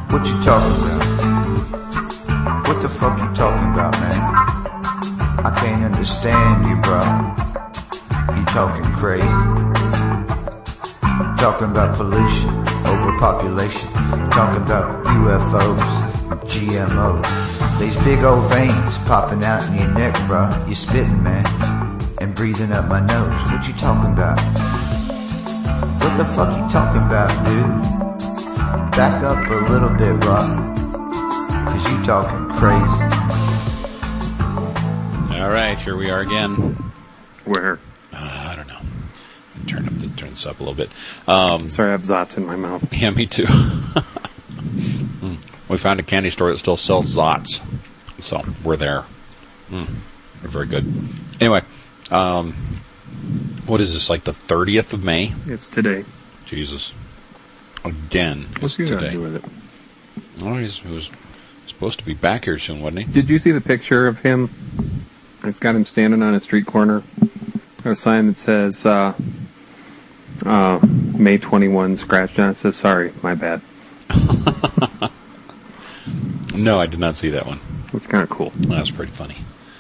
What you talking about? What the fuck you talking about, man? I can't understand you, bro. You talking crazy. Talking about pollution, overpopulation. Talking about UFOs, GMOs. These big old veins popping out in your neck, bro. You spitting, man, and breathing up my nose. What you talking about? What the fuck you talking about, dude? Back up a little bit, bro. 'Cause you talking crazy. All right, here we are again. Where? I don't know. Turn this up a little bit. Sorry, I have Zots in my mouth. Yeah, me too. We found a candy store that still sells Zots, so we're there. We're very good. Anyway, what is this, like the 30th of May? It's today. Jesus. Again, What's he going to do with it? Oh, he was supposed to be back here soon, wasn't he? Did you see the picture of him? It's got him standing on a street corner. There's a sign that says, May 21 scratched on it. It says, sorry, my bad. No, I did not see that one. It's kind of cool. That's pretty funny.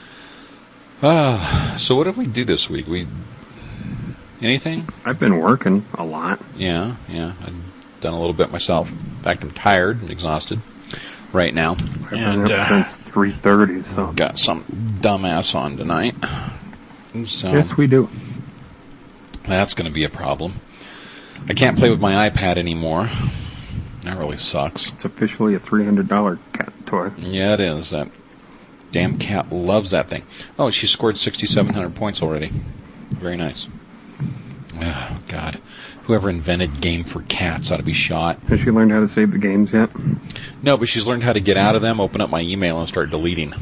So what did we do this week? Anything? I've been working a lot. Yeah. I've done a little bit myself. In fact, I'm tired and exhausted right now. I've been up since 3:30, so. Got some dumbass on tonight. So yes, we do. That's going to be a problem. I can't play with my iPad anymore. That really sucks. It's officially a $300 cat toy. Yeah, it is. That damn cat loves that thing. Oh, she scored 6,700 points already. Very nice. Oh, God. Whoever invented Game for Cats ought to be shot. Has she learned how to save the games yet? No, but she's learned how to get out of them, open up my email, and start deleting.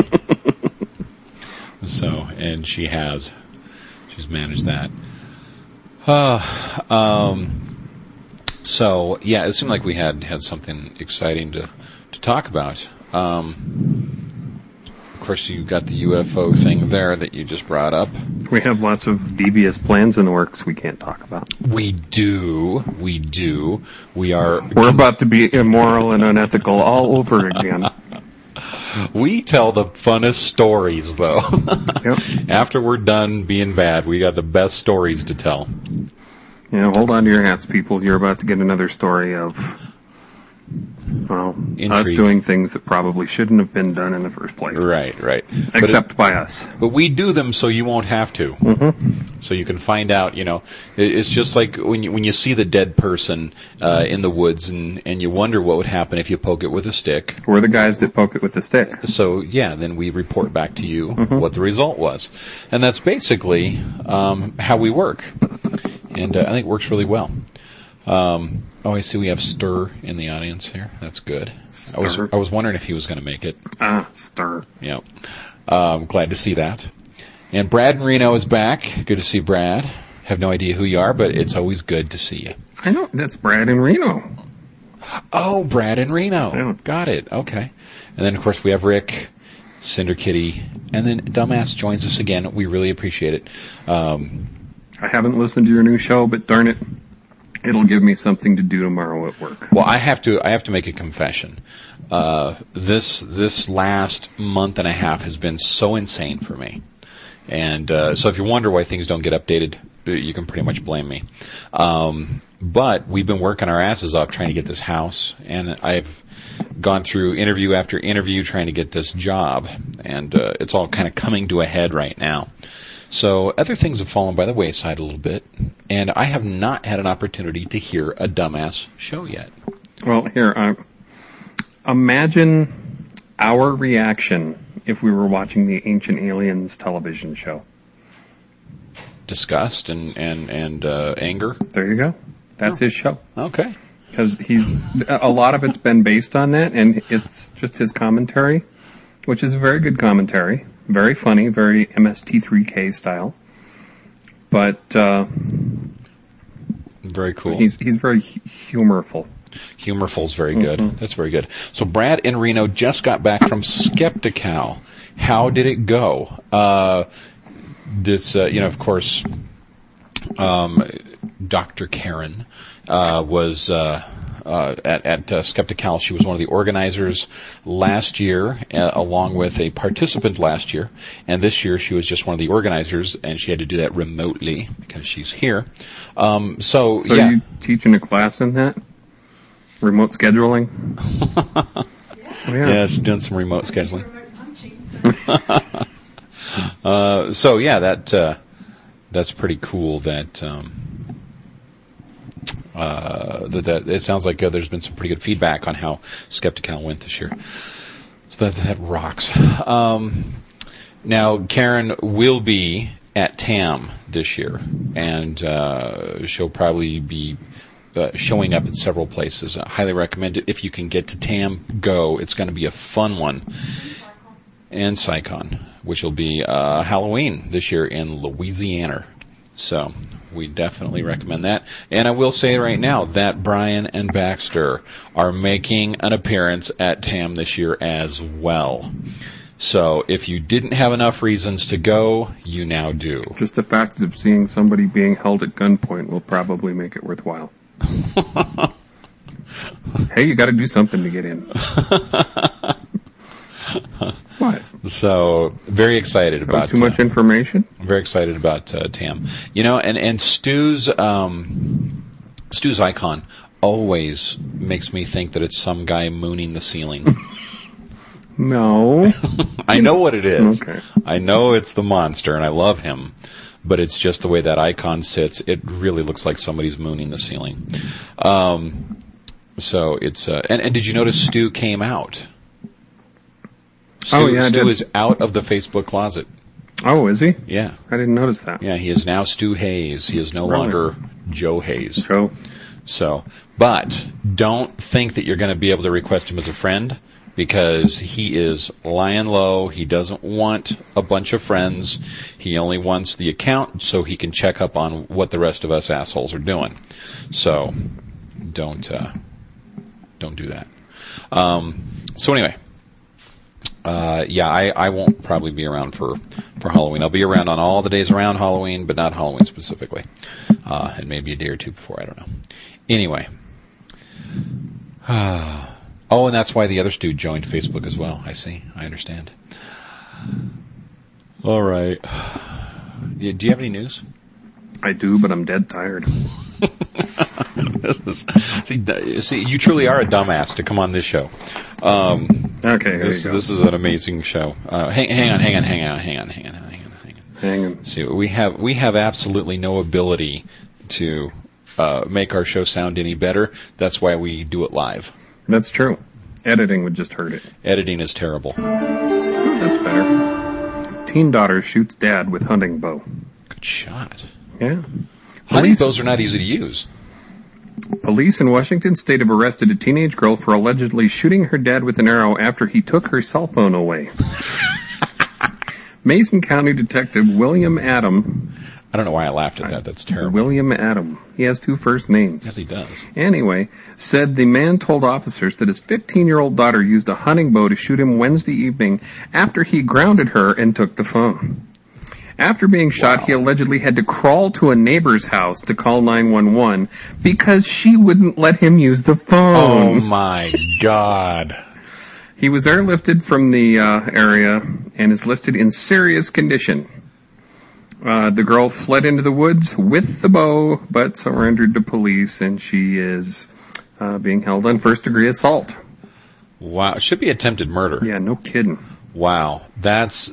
And she has. She's managed that. So, yeah, it seemed like we had something exciting to talk about. Of course, you got the UFO thing there that you just brought up. We have lots of devious plans in the works we can't talk about. We do. We're about to be immoral and unethical all over again. We tell the funnest stories, though. Yep. After we're done being bad, we got the best stories to tell. Yeah, hold on to your hats, people. You're about to get another story of, us doing things that probably shouldn't have been done in the first place. Right. Except by us. But we do them so you won't have to. Mm-hmm. So you can find out, it's just like when you see the dead person in the woods and you wonder what would happen if you poke it with a stick. We're the guys that poke it with the stick. So, yeah, then we report back to you what the result was. And that's basically how we work. And I think it works really well. I see we have Stir in the audience here. That's good. Stir. I was wondering if he was going to make it. Stir. Yeah. Glad to see that. And Brad in Reno is back. Good to see Brad. Have no idea who you are, but it's always good to see you. I know. That's Brad in Reno. Oh, Brad in Reno. Yeah. Got it. Okay. And then, of course, we have Rick, Cinder Kitty, and then Dumbass joins us again. We really appreciate it. I haven't listened to your new show, but darn it, it'll give me something to do tomorrow at work. Well, I have to make a confession. This last month and a half has been so insane for me. And so if you wonder why things don't get updated, you can pretty much blame me. But we've been working our asses off trying to get this house, and I've gone through interview after interview trying to get this job, and it's all kind of coming to a head right now. So other things have fallen by the wayside a little bit, and I have not had an opportunity to hear a Dumbass show yet. Well, here, imagine our reaction if we were watching the Ancient Aliens television show. Disgust and anger. There you go. That's his show. Okay. Because a lot of it's been based on that, and it's just his commentary, which is a very good commentary. Very funny, very MST3K style. But, very cool. He's very humorful. Humorful's very good. Mm-hmm. That's very good. So Brad in Reno just got back from Skeptical. How did it go? Of course, Dr. Karen was at Skeptical. She was one of the organizers last year, along with a participant last year. And this year she was just one of the organizers, and she had to do that remotely because she's here. So yeah. You teaching a class in that? Remote scheduling? Yeah, she's doing some remote scheduling. So yeah, that's pretty cool that that it sounds like there's been some pretty good feedback on how Skeptical went this year. So that rocks. Now Karen will be at TAM this year, and she'll probably be showing up at several places. I highly recommend it. If you can get to TAM, go. It's going to be a fun one. And SciCon, which will be Halloween this year in Louisiana. So we definitely recommend that. And I will say right now that Brian and Baxter are making an appearance at TAM this year as well. So if you didn't have enough reasons to go, you now do. Just the fact of seeing somebody being held at gunpoint will probably make it worthwhile. Hey, you got to do something to get in. What? So very excited about. That's too much information. I'm very excited about TAM. You know, and Stu's icon always makes me think that it's some guy mooning the ceiling. No. I know what it is. Okay. I know it's the monster, and I love him. But it's just the way that icon sits. It really looks like somebody's mooning the ceiling. So it's and did you notice Stu came out? Stu is out of the Facebook closet. Oh, is he? Yeah. I didn't notice that. Yeah, he is now Stu Hayes. He is no longer Joe Hayes. Joe. So, but don't think that you're going to be able to request him as a friend, because he is lying low. He doesn't want a bunch of friends. He only wants the account so he can check up on what the rest of us assholes are doing. So, don't do that. So anyway, I won't probably be around for Halloween. I'll be around on all the days around Halloween, but not Halloween specifically. And maybe a day or two before, I don't know. Anyway. Oh, and that's why the other Stu joined Facebook as well. I see. I understand. All right. Do you have any news? I do, but I'm dead tired. See, you truly are a dumbass to come on this show. Okay, here you go. This is an amazing show. Hang on. See, we have absolutely no ability to make our show sound any better. That's why we do it live. That's true. Editing would just hurt it. Editing is terrible. That's better. Teen daughter shoots dad with hunting bow. Good shot. Yeah. Hunting bows are not easy to use. Police in Washington State have arrested a teenage girl for allegedly shooting her dad with an arrow after he took her cell phone away. Mason County Detective William Adam. I don't know why I laughed at that. That's terrible. William Adam. He has two first names. Yes, he does. Anyway, said the man told officers that his 15-year-old daughter used a hunting bow to shoot him Wednesday evening after he grounded her and took the phone. After being shot, he allegedly had to crawl to a neighbor's house to call 911 because she wouldn't let him use the phone. Oh, my God. He was airlifted from the area and is listed in serious condition. The girl fled into the woods with the bow, but surrendered to police, and she is being held on first-degree assault. Wow. It should be attempted murder. Yeah, no kidding. Wow. That's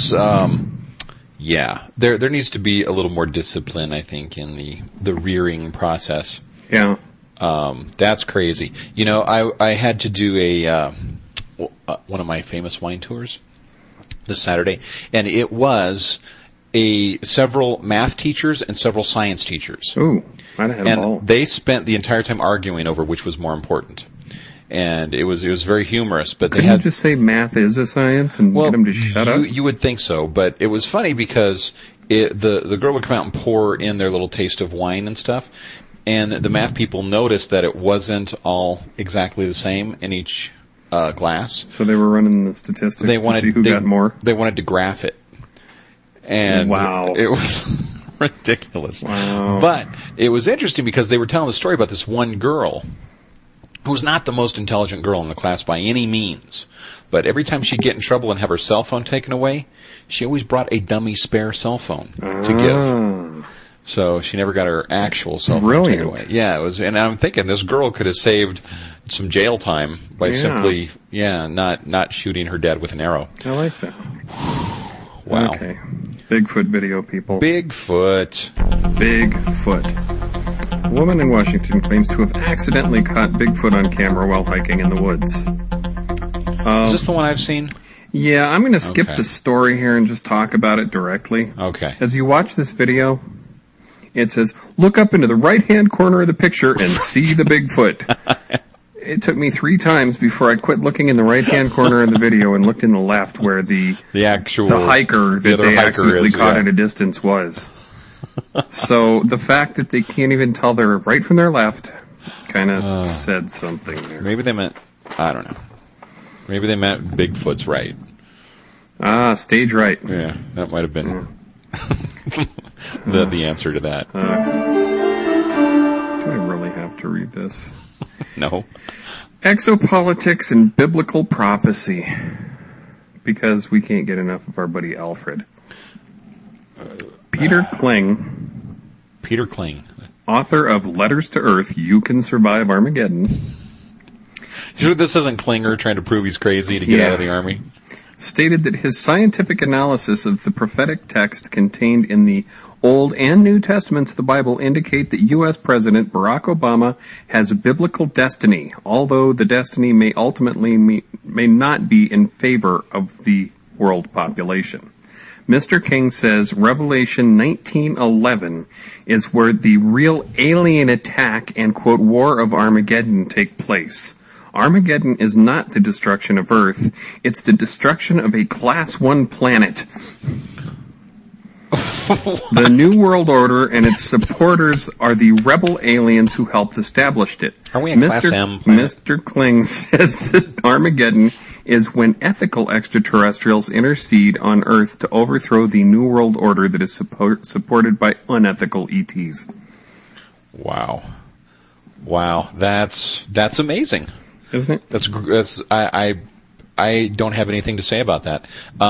yeah. There needs to be a little more discipline, I think, in the rearing process. Yeah. That's crazy. You know, I had to do one of my famous wine tours this Saturday, and it was several math teachers and several science teachers. Ooh, I'd have them all. And they spent the entire time arguing over which was more important. And it was very humorous, but Couldn't you just say math is a science and get them to shut up? You would think so, but it was funny because the girl would come out and pour in their little taste of wine and stuff, and the math people noticed that it wasn't all exactly the same in each glass. So they were running the statistics to see who got more? They wanted to graph it. And wow. It was ridiculous. Wow. But it was interesting because they were telling the story about this one girl who's not the most intelligent girl in the class by any means, but every time she'd get in trouble and have her cell phone taken away, she always brought a dummy spare cell phone to give. So she never got her actual cell phone taken away. Yeah, it was, and I'm thinking this girl could have saved some jail time by simply, not shooting her dad with an arrow. I like that. Wow. Okay. Bigfoot video, people. Bigfoot. A woman in Washington claims to have accidentally caught Bigfoot on camera while hiking in the woods. Is this the one I've seen? Yeah, I'm going to skip the story here and just talk about it directly. Okay. As you watch this video, it says, look up into the right-hand corner of the picture and see the Bigfoot. It took me 3 times before I quit looking in the right-hand corner of the video and looked in the left where the hiker that they accidentally caught at a distance was. So the fact that they can't even tell their right from their left kind of said something there. Maybe they meant, I don't know. Maybe they meant Bigfoot's right. Stage right. Yeah, that might have been the answer to that. Do I really have to read this? No. Exopolitics and biblical prophecy. Because we can't get enough of our buddy Alfred. Peter Kling. Author of Letters to Earth, You Can Survive Armageddon. This isn't Klinger trying to prove he's crazy to get out of the army? Stated that his scientific analysis of the prophetic text contained in the Old and New Testaments of the Bible indicate that U.S. President Barack Obama has a biblical destiny, although the destiny may ultimately may not be in favor of the world population. Mr. King says Revelation 19:11 is where the real alien attack and, quote, War of Armageddon take place. Armageddon is not the destruction of Earth, it's the destruction of a Class 1 planet. The New World Order and its supporters are the rebel aliens who helped establish it. Are we in Class M planet? Mr. Kling says that Armageddon is when ethical extraterrestrials intercede on Earth to overthrow the New World Order that is supported by unethical ETs. Wow, that's amazing. Isn't it? I don't have anything to say about that.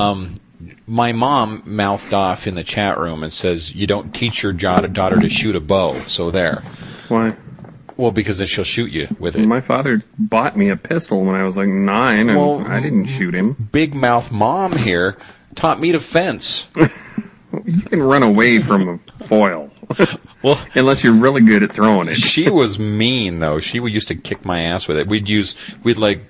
My mom mouthed off in the chat room and says, you don't teach your daughter to shoot a bow, so there. Why? Well, because then she'll shoot you with it. My father bought me a pistol when I was like 9, and I didn't shoot him. Big mouth mom here taught me to fence. You can run away from a foil. Well, unless you're really good at throwing it. She was mean though. She used to kick my ass with it. We'd use the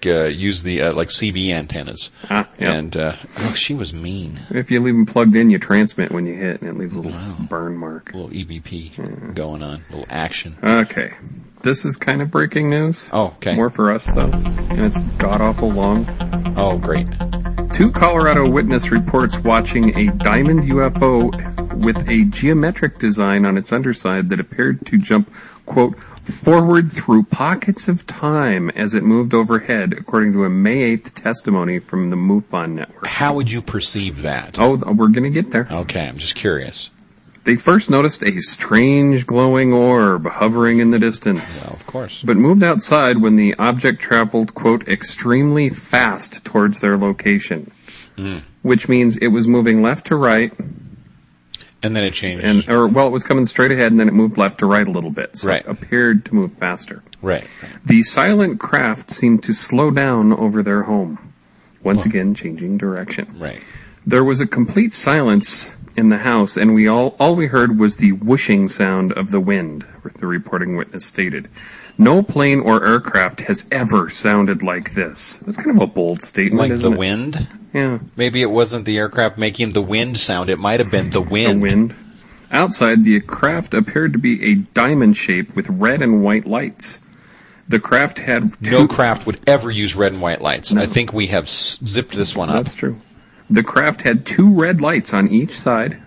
CB antennas. And she was mean. If you leave them plugged in, you transmit when you hit, and it leaves a little burn mark. A little EVP going on, a little action. Okay, this is kind of breaking news. Oh, okay. More for us though, and it's god awful long. Oh, great. 2 Colorado witness reports watching a diamond UFO with a geometric design on its underside that appeared to jump, quote, forward through pockets of time as it moved overhead, according to a May 8th testimony from the MUFON network. How would you perceive that? Oh, we're going to get there. Okay, I'm just curious. They first noticed a strange glowing orb hovering in the distance. Well, of course. But moved outside when the object traveled, quote, extremely fast towards their location. Which means it was moving left to right. And then it changed. It was coming straight ahead and then it moved left to right a little bit. So it appeared to move faster. Right. The silent craft seemed to slow down over their home. Once again, changing direction. Right. There was a complete silence in the house, and all we heard was the whooshing sound of the wind, the reporting witness stated. No plane or aircraft has ever sounded like this. That's kind of a bold statement, isn't it? Like the wind? Yeah. Maybe it wasn't the aircraft making the wind sound. It might have been the wind. The wind. Outside, the craft appeared to be a diamond shape with red and white lights. The craft had No craft would ever use red and white lights. No. I think we have zipped this one up. That's true. The craft had 2 red lights on each side.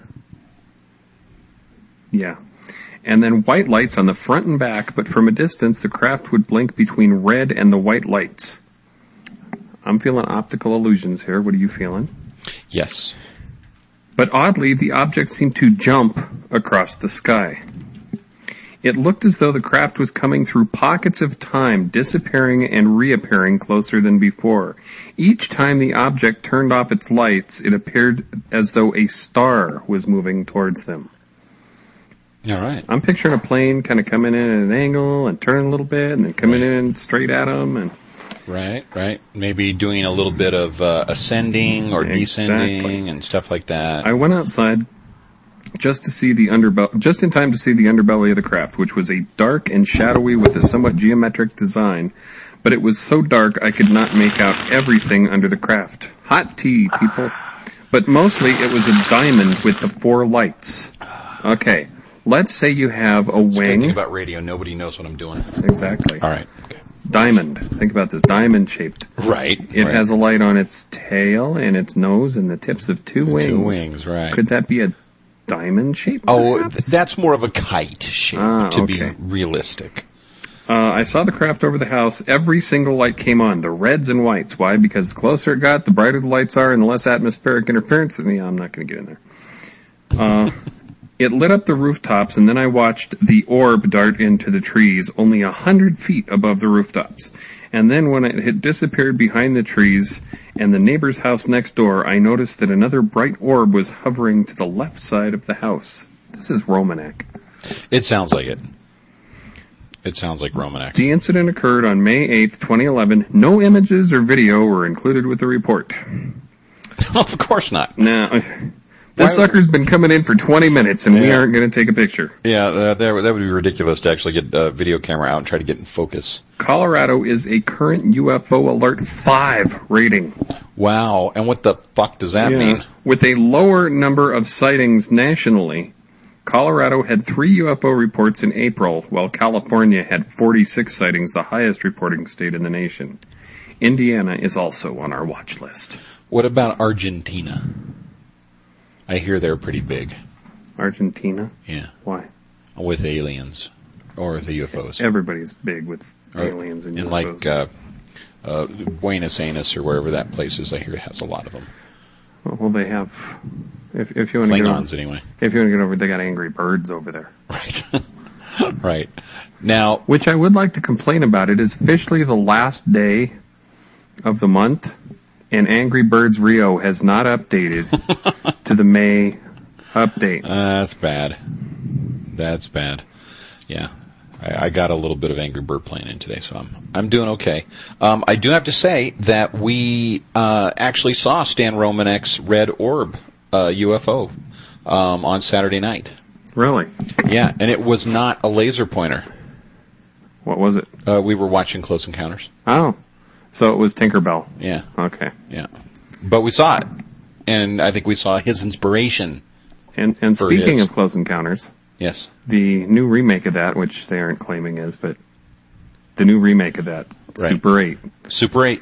Yeah. And then white lights on the front and back, but from a distance, the craft would blink between red and the white lights. I'm feeling optical illusions here. What are you feeling? Yes. But oddly, the object seemed to jump across the sky. It looked as though the craft was coming through pockets of time, disappearing and reappearing closer than before. Each time the object turned off its lights, it appeared as though a star was moving towards them. All right. I'm picturing a plane kind of coming in at an angle and turning a little bit and then coming in straight at them. And Right. Maybe doing a little bit of ascending or descending and stuff like that. I went outside just to see the underbelly, just in time to see the underbelly of the craft, which was a dark and shadowy with a somewhat geometric design, but it was so dark I could not make out everything under the craft. Hot tea, people. But mostly it was a diamond with the 4 lights. Okay, let's say you have a wing. Think about radio. Nobody knows what I'm doing. Exactly. All right. Okay. Diamond. Think about this. Diamond shaped. Right. It has a light on its tail and its nose and the tips of 2 wings. 2 wings, right. Could that be a diamond shape? Oh, that's more of a kite shape, to be realistic. I saw the craft over the house. Every single light came on, the reds and whites. Why? Because the closer it got, the brighter the lights are and the less atmospheric interference. Yeah, I'm not going to get in there. It lit up the rooftops, and then I watched the orb dart into the trees only 100 feet above the rooftops. And then when it had disappeared behind the trees and the neighbor's house next door, I noticed that another bright orb was hovering to the left side of the house. This is Romanek. It sounds like it. It sounds like Romanek. The incident occurred on May 8th, 2011. No images or video were included with the report. Of course not. Now, this sucker's been coming in for 20 minutes, and we aren't going to take a picture. Yeah, that would be ridiculous to actually get a video camera out and try to get in focus. Colorado is a current UFO Alert 5 rating. Wow, and what the fuck does that mean? With a lower number of sightings nationally, Colorado had 3 UFO reports in April, while California had 46 sightings, the highest reporting state in the nation. Indiana is also on our watch list. What about Argentina? I hear they're pretty big. Argentina? Yeah. Why? With aliens. Or the UFOs. Everybody's big with aliens and UFOs. Like Buenos Aires or wherever that place is, I hear it has a lot of them. Well, they have... If you want to Klingons, anyway. If you want to get over, they got angry birds over there. Right. Right. Now... Which I would like to complain about. It is officially the last day of the month, and Angry Birds Rio has not updated to the May update. That's bad. That's bad. Yeah. I got a little bit of Angry Bird playing in today, so I'm doing okay. I do have to say that we actually saw Stan Romanek's Red Orb UFO on Saturday night. Really? Yeah, and it was not a laser pointer. What was it? We were watching Close Encounters. Oh. So it was Tinkerbell. Yeah. Okay. Yeah. But we saw it. And I think we saw his inspiration. And speaking of Close Encounters. Yes. The new remake of that, which they aren't claiming is, but the new remake of that, right. Super 8. Super 8.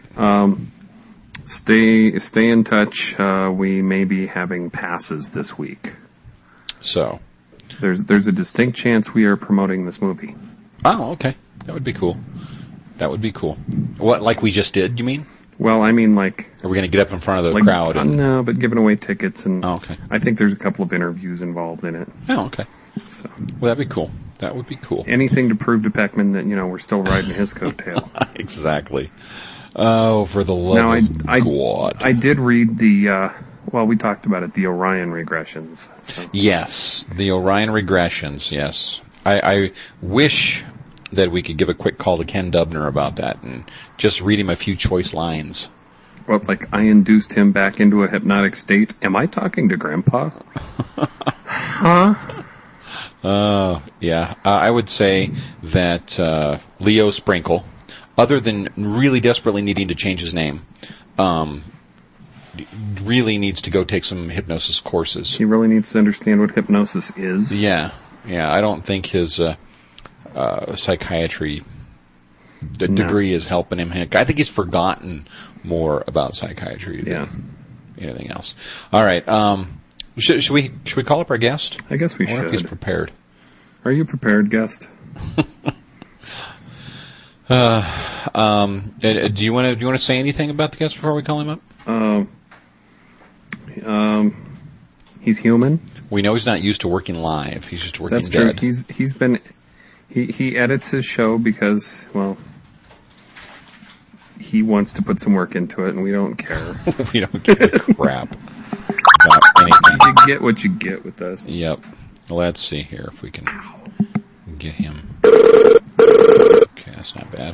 Stay in touch. We may be having passes this week. So. There's a distinct chance we are promoting this movie. Oh, okay. That would be cool. That would be cool. What, like we just did, you mean? Well, I mean, like... Are we going to get up in front of the crowd? No, but giving away tickets and... Oh, okay. I think there's a couple of interviews involved in it. Oh, okay. So. Well, that'd be cool. That would be cool. Anything to prove to Peckman that, we're still riding his coattail. Exactly. Oh, for the love of God. I did read the... we talked about it, the Orion regressions. So. Yes, the Orion regressions, yes. I wish that we could give a quick call to Ken Dubner about that and just read him a few choice lines. Well, like, I induced him back into a hypnotic state. Am I talking to Grandpa? Huh? Yeah. I would say that Leo Sprinkle, other than really desperately needing to change his name, really needs to go take some hypnosis courses. He really needs to understand what hypnosis is. Yeah. I don't think his psychiatry degree is helping him. I think he's forgotten more about psychiatry than anything else. All right. Should we call up our guest? I guess we should. I wonder if he's prepared. Are you prepared, guest? Do you want to say anything about the guest before we call him up? He's human. We know he's not used to working live. He's used to working That's dead. true. He's been He edits his show because, well, he wants to put some work into it, and we don't care. We don't give a crap about anything. You get what you get with us. Yep. Let's see here if we can get him. Okay, that's not bad.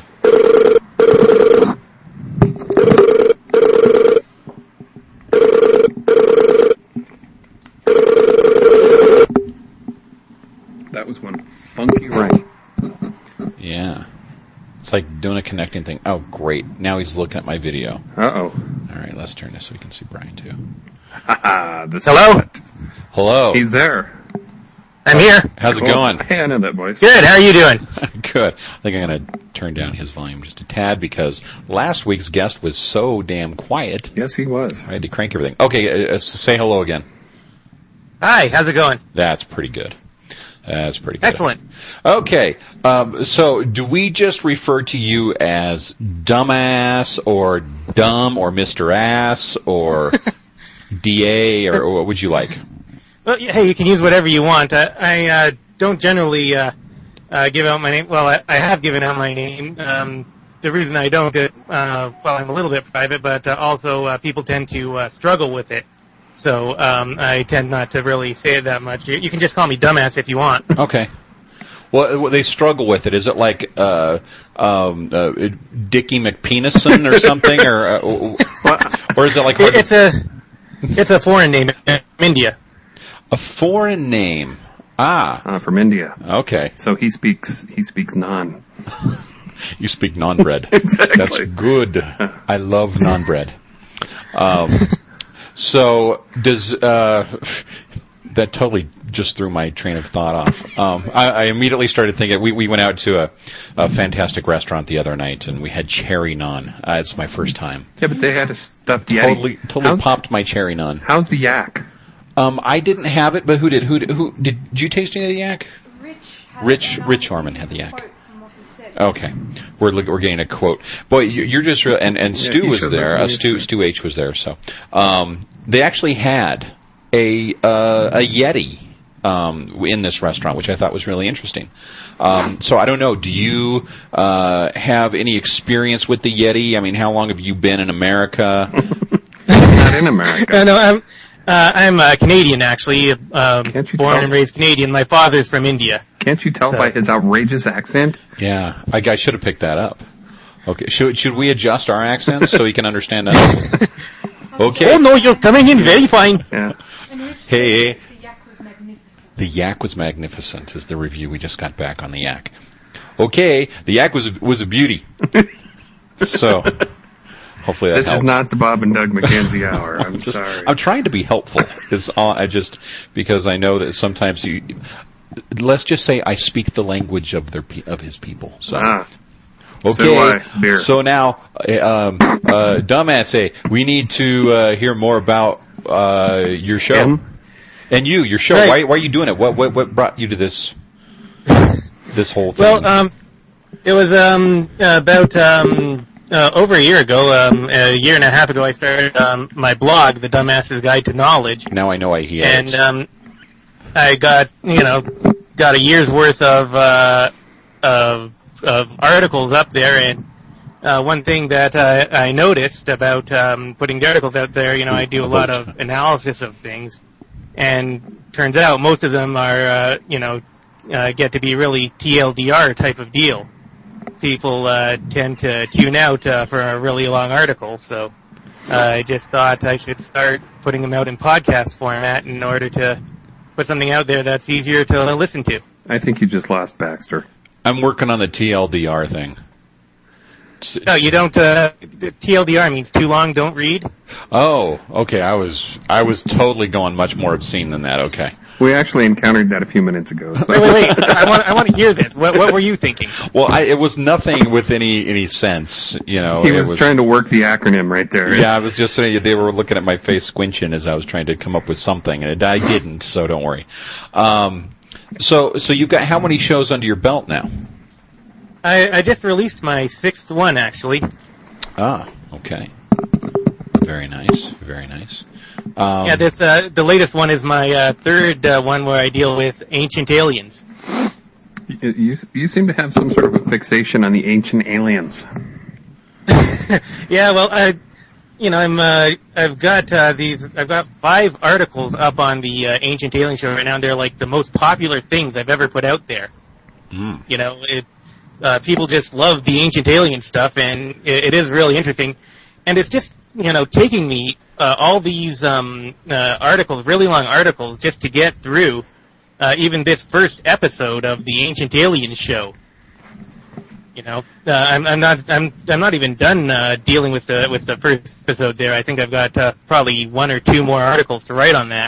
That was one funky ring. Yeah. It's like doing a connecting thing. Oh, great. Now he's looking at my video. Uh-oh. All right, let's turn this so we can see Brian, too. Hello? Hello. He's there. I'm here. How's Cool. it going? Hey, I know that voice. Good. How are you doing? Good. I think I'm going to turn down his volume just a tad because last week's guest was so damn quiet. Yes, he was. I had to crank everything. Okay, say hello again. Hi. How's it going? That's pretty good. That's pretty good. Excellent. Okay, so do we just refer to you as Dumbass or Dumb or Mr. Ass or DA or what would you like? Well, hey, you can use whatever you want. I don't generally give out my name. Well, I have given out my name. The reason I don't, well, I'm a little bit private, but also people tend to struggle with it. So I tend not to really say it that much. You can just call me Dumbass if you want. Okay. Well, they struggle with it. Is it like Dickie McPenison or something, or is it like it's a foreign name in India. A foreign name? From India. Okay. So he speaks non. You speak non-bread. Exactly. That's good. I love non-bread. So does that totally just threw my train of thought off. I immediately started thinking, we went out to a fantastic restaurant the other night, and we had cherry naan. It's my first time. Yeah, but they had a stuffed yeti. Totally popped my cherry naan. How's the yak? I didn't have it, but who did? Who did you taste any of the yak? Rich Harmon had the yak. Okay, we're getting a quote. Boy, you're just real. And Stu was there. Stu H was there. So they actually had a Yeti in this restaurant, which I thought was really interesting. So I don't know. Do you have any experience with the Yeti? I mean, how long have you been in America? Not in America. No, I'm Canadian, actually. Born and raised Canadian. My father's from India. Can't you tell by his outrageous accent? Yeah, I should have picked that up. Okay, should we adjust our accents so he can understand us? Okay. Oh no, you're coming in very fine. Yeah. Hey. The yak was magnificent is the review we just got back on the yak. Okay, the yak was a beauty. So, hopefully that helps. This is not the Bob and Doug McKenzie hour. I'm sorry. I'm trying to be helpful. Because I know that sometimes let's just say I speak the language of his people. So. Okay, so do I. Beer. So now, dumbass, we need to hear more about your show. Him? And your show. Right. Why are you doing it? What brought you to this whole thing? Well, it was about over a year ago, a year and a half ago, I started my blog, The Dumbass's Guide to Knowledge. Now I know why he has. And I got a year's worth of articles up there, and one thing that I noticed about putting the articles out there, I do a lot of analysis of things, and turns out most of them are, get to be really TLDR type of deal. People tend to tune out for a really long article, so I just thought I should start putting them out in podcast format in order to put something out there that's easier to listen to. I think you just lost Baxter. I'm working on the TLDR thing. No, you don't. TLDR means too long, don't read. Oh, okay. I was totally going much more obscene than that. Okay. We actually encountered that a few minutes ago. So. Wait. I want to hear this. What were you thinking? Well, it was nothing with any sense. He was trying to work the acronym right there. Yeah, I was just saying they were looking at my face squinching as I was trying to come up with something, and I didn't. So don't worry. So you've got how many shows under your belt now? I just released my 6th one, actually. Ah, okay. Very nice, very nice. Yeah, the latest one is my 3rd one where I deal with ancient aliens. You seem to have some sort of a fixation on the ancient aliens. Yeah, well, I've got 5 articles up on the Ancient Alien Show right now, and they're like the most popular things I've ever put out there. You know, people just love the Ancient Alien stuff, and it is really interesting. And it's just, taking me all these articles, really long articles, just to get through even this first episode of the Ancient Alien Show. I'm not even done dealing with the first episode there. I think I've got probably 1 or 2 more articles to write on that.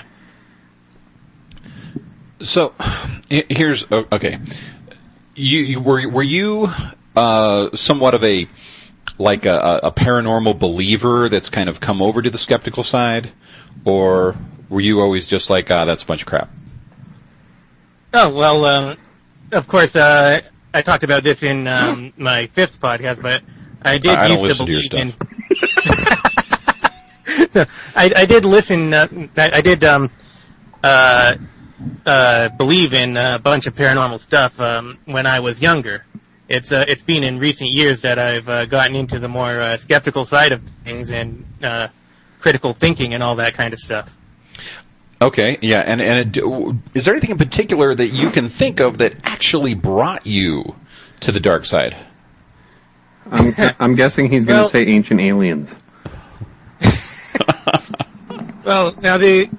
So, here's okay. Were you somewhat of a paranormal believer that's kind of come over to the skeptical side, or were you always just like, that's a bunch of crap? Oh well, of course. I talked about this in my 5th podcast, but I did used to believe in. No, I did listen. I did believe in a bunch of paranormal stuff when I was younger. It's been in recent years that I've gotten into the more skeptical side of things and critical thinking and all that kind of stuff. Okay, yeah, and is there anything in particular that you can think of that actually brought you to the dark side? I'm guessing he's going to say ancient aliens. Well, now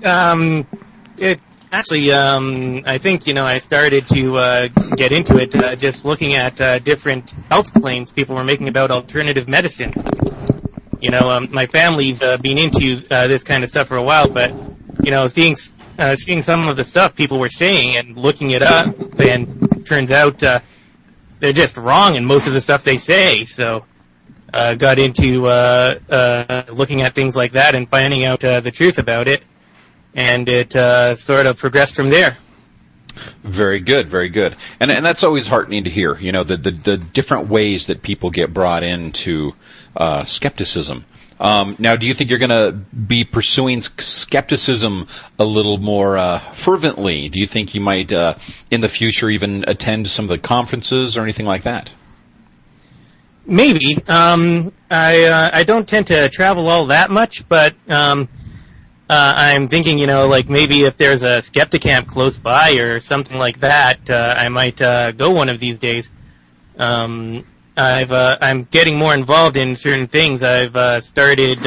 I think I started to get into it just looking at different health claims people were making about alternative medicine. My family's been into this kind of stuff for a while, but seeing some of the stuff people were saying and looking it up, and turns out they're just wrong in most of the stuff they say. So got into looking at things like that and finding out the truth about it, and it sort of progressed from there. Very good, very good. And that's always heartening to hear, the different ways that people get brought into skepticism. Now, do you think you're going to be pursuing skepticism a little more fervently? Do you think you might, in the future, even attend some of the conferences or anything like that? Maybe. I don't tend to travel all that much, but I'm thinking, maybe if there's a Skepticamp close by or something like that, I might go one of these days. I'm getting more involved in certain things. I've started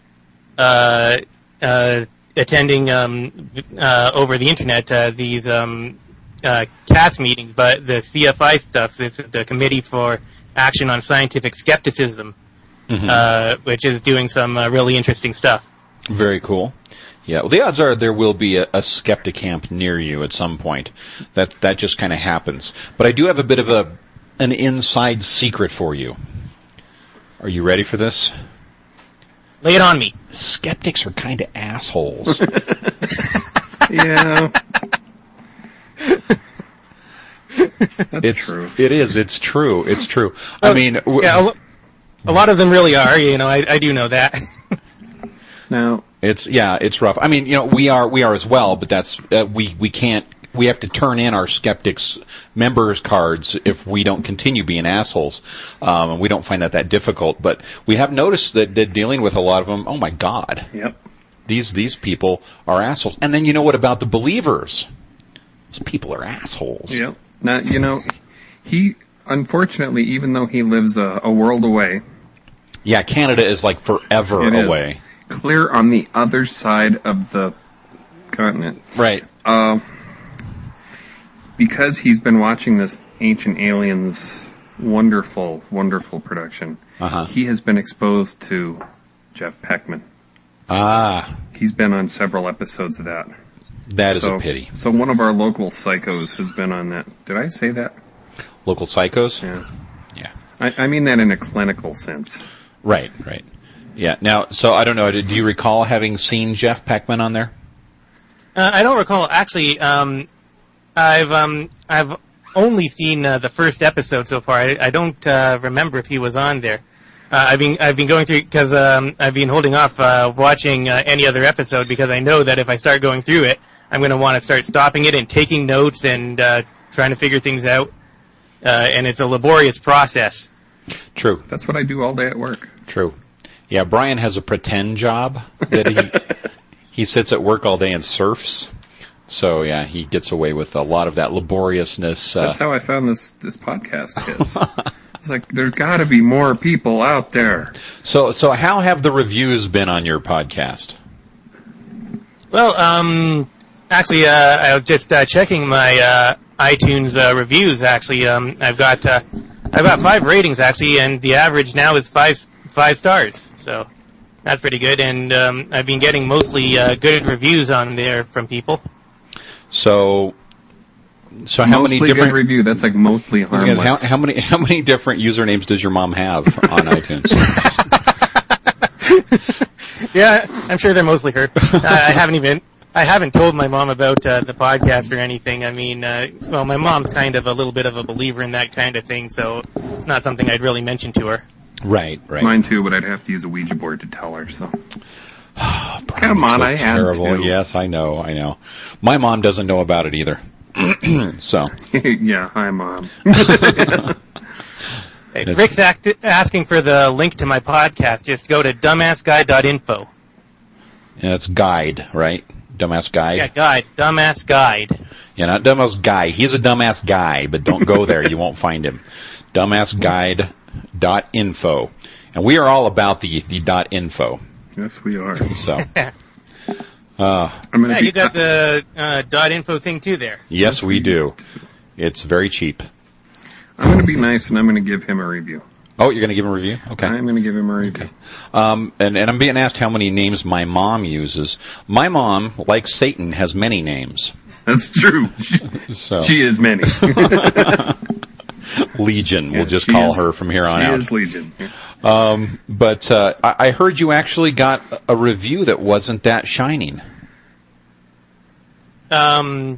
attending over the internet these CAS meetings, but the CFI stuff. This is the Committee for Action on Scientific Skepticism, which is doing some really interesting stuff. Very cool. Yeah, well, the odds are there will be a Skepticamp near you at some point. That just kind of happens. But I do have a bit of an inside secret for you. Are you ready for this? Lay it on me. Skeptics are kind of assholes. Yeah. That's true. It is. It's true. It's true. I mean... a lot of them really are, I do know that. Now... It's rough. I mean, we are as well, but that's, we can't, we have to turn in our skeptics members cards if we don't continue being assholes. And we don't find that difficult, but we have noticed that dealing with a lot of them, oh my God. Yep. These people are assholes. And then what about the believers? Those people are assholes. Yep. Now, he, unfortunately, even though he lives a world away. Yeah, Canada is like forever away. Clear on the other side of the continent. Right. Because he's been watching this Ancient Aliens wonderful, wonderful production, he has been exposed to Jeff Peckman. Ah. He's been on several episodes of that. That is a pity. So one of our local psychos has been on that. Did I say that? Local psychos? Yeah. Yeah. I mean that in a clinical sense. Right. Yeah. Now, so I don't know. Do you recall having seen Jeff Peckman on there? I don't recall. Actually, I've only seen the first episode so far. I don't remember if he was on there. I've been going through because I've been holding off watching any other episode because I know that if I start going through it, I'm going to want to start stopping it and taking notes and trying to figure things out. and it's a laborious process. True. That's what I do all day at work. True. Yeah, Brian has a pretend job that he sits at work all day and surfs. So yeah, he gets away with a lot of that laboriousness. That's how I found this podcast is. It's like, there's got to be more people out there. So how have the reviews been on your podcast? Well, actually, I was just checking my iTunes reviews. Actually, I've got 5 ratings actually, and the average now is 5 stars. So that's pretty good. And I've been getting mostly good reviews on there from people. So how mostly many different good review? That's like mostly harmless. How many different usernames does your mom have on iTunes? Yeah, I'm sure they're mostly her. I haven't told my mom about the podcast or anything. I mean, well, my mom's kind of a little bit of a believer in that kind of thing, so it's not something I'd really mention to her. Right. Mine too, but I'd have to use a Ouija board to tell her, so. Come on, I had to. Yes, I know. My mom doesn't know about it either. So. Yeah, hi, Mom. Hey, Rick's asking for the link to my podcast. Just go to dumbassguide.info. Yeah, it's guide, right? Dumbass guide? Yeah, guide. Dumbass guide. Yeah, not dumbass guy. He's a dumbass guy, but don't go there. You won't find him. Dumbassguide.info. And we are all about the .info. Yes, we are. So. You got the .info thing too there. Yes, we do. It's very cheap. I'm going to be nice and I'm going to give him a review. Oh, you're going to give him a review? Okay. I'm going to give him a review. Okay. And I'm being asked how many names my mom uses. My mom, like Satan, has many names. That's true. She is many. Legion, we'll just call her from here on out. She is Legion. Yeah. But I heard you actually got a review that wasn't that shining. Now,